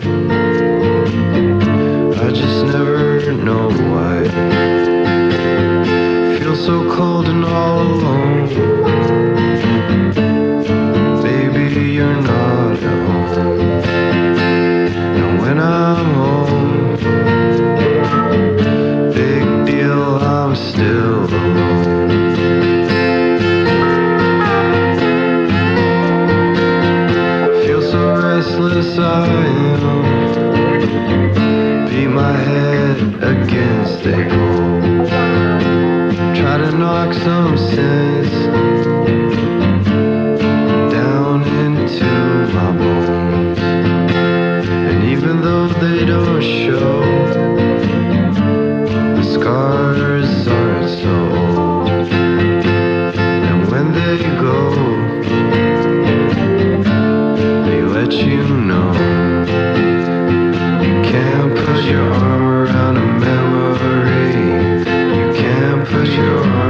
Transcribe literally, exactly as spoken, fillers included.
I just never know why. Feel so cold and all alone. Baby, you're not at home. And when I'm home, big deal, I'm still alone. Feel so restless I am. Beat my head against a pole. Try to knock some sense down into my bones. And even though they don't show, the scars aren't so old. And when they go, they let you know. You can't put your arm around a memory. You can't put your arm